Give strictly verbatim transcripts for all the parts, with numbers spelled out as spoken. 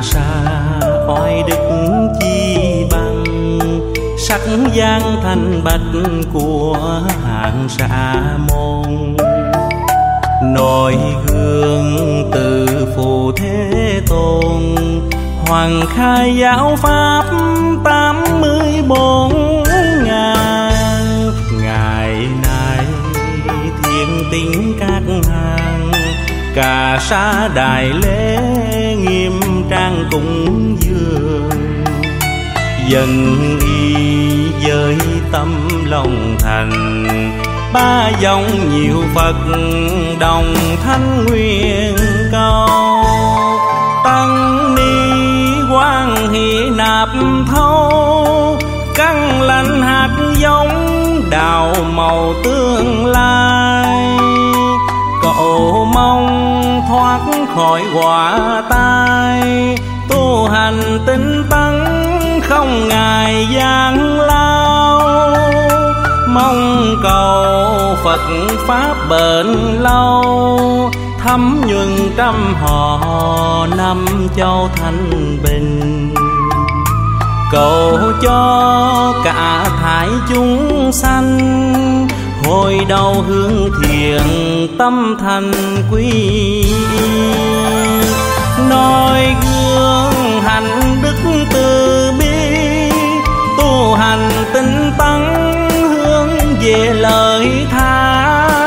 sa oai đức chi bằng, sắc gian thanh bạch của hạng sa môn. Noi gương từ Phù Thế Tôn, hoàng khai giáo pháp tám mươi bốn ngàn. Ngày nay thiên tín các hàng, cà sa đại lễ nghiêm trang cúng dường. Dân y với tâm lòng thành, ba dòng nhiều Phật đồng thanh nguyện cầu. Tăng ni quan hỷ nạp thâu, căn lành hạt giống đào màu tương lai. Cậu mong thoát khỏi quả tai, tu hành tinh tấn không ngại gian lao. Mong cầu Phật Pháp bền lâu, thấm nhuần trăm họ năm châu thanh bình. Cầu cho cả thải chúng sanh, hồi đầu hướng thiện tâm thành quy. Noi gương hạnh đức từ bi, tu hành tinh tấn hướng về lời tha.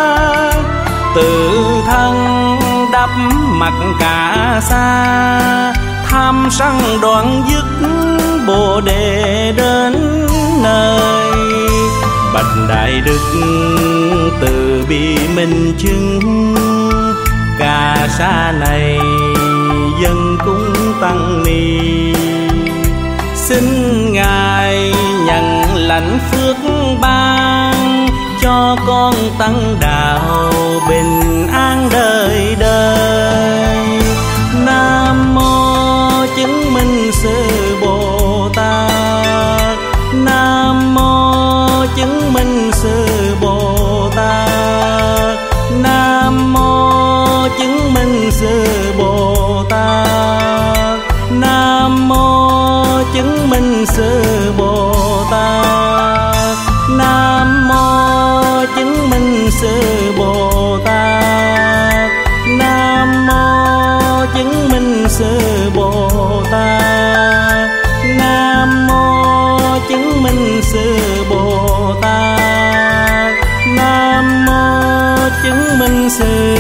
Tự thân đắp mặt cả sa, tham sân đoạn dứt Bồ Đề đến nơi. Bạch đại đức từ bi minh chứng, cà sa này dân cúng tăng ni. Xin ngài nhận lãnh phước ban, cho con tăng đạo bình an đời đời. Nam mô chứng minh sư Bồ Tát, Nam mô chứng minh sư Bồ Tát, Nam mô chứng minh sư Bồ Tát, Nam mô chứng minh sư Bồ Tát, Nam mô chứng minh sư Bồ Tát, Nam mô chứng minh sư Bồ Tát, Nam mô chứng minh sư Bồ Tát, Nam mô chứng minh sư